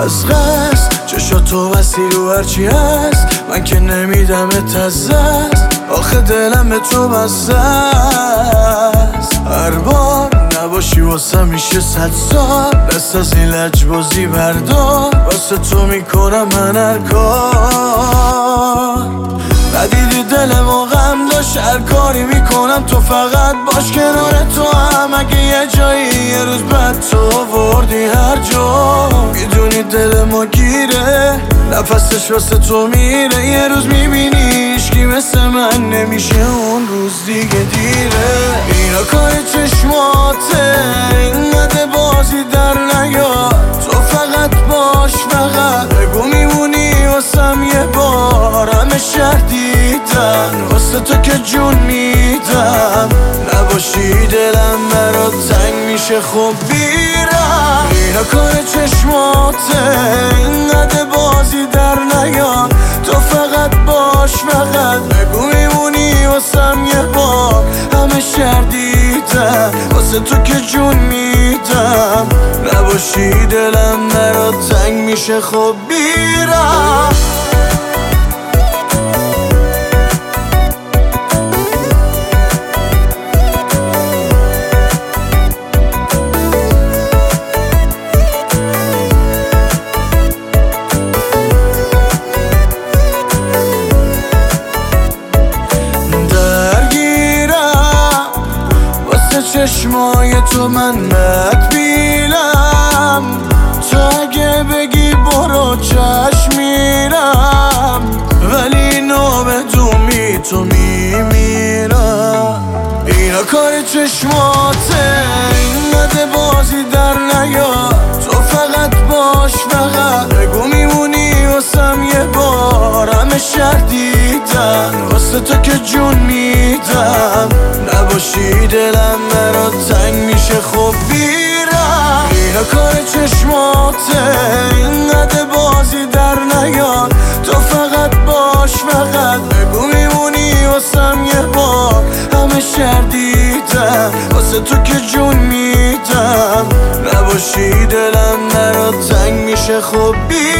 از قصد چشاتو بستی رو هرچی هست، من که نمیدمت از دست، آخه دلم به تو بسته است. هر بار نباشی واسه میشه 100 سال، دست از این لجبازی بردار، واسه تو میکنم من هر کار. ندیدی دلمو غم داشت، هر کاری میکنم تو فقط باش کنار تو هم. اگه یه جایی یه روز بعد تو وردی هر جا، میدونی دلمو گیره، نفسش واسه تو میره. یه روز میبینی هیچکی مثل من نمیشه، اون روز دیگه دیره. اینا کار چشماته، اینقدر بازی در نیار، تو فقط باش، فقط بگو میمونی واسم یه بار. همه شهر دیدن واسه تو که جون میدم، نباشی دلم برات تنگ میشه، خب بیرم. اینا کار چشماته، اینقدر بازی در نیار، تو فقط باش، فقط بگو میمونی واسم یه بار. همه شهر دیدن واسه تو که جون میدم، نباشی دلم برات تنگ میشه، خب بیرم. چشمای تو من مدبیلم، تو اگه بگی برو چشم میرم، ولی اینو بدونی تو میمیرم. اینا کار چشماته، اینقدر بازی در نیار، تو فقط باش، فقط بگو میمونی واسم یه بار. همه شهر دیدن واسه تو که جون میدم، نباشی دلم برات تنگ میشه، خب بیرم. اینا کار چشماته، اینقدر بازی در نیار، تو فقط باش، فقط بگو میمونی واسم یه بار. همه شهر دیدن واسه تو که جون میدم، نباشی دلم برات تنگ میشه، خب بیرم.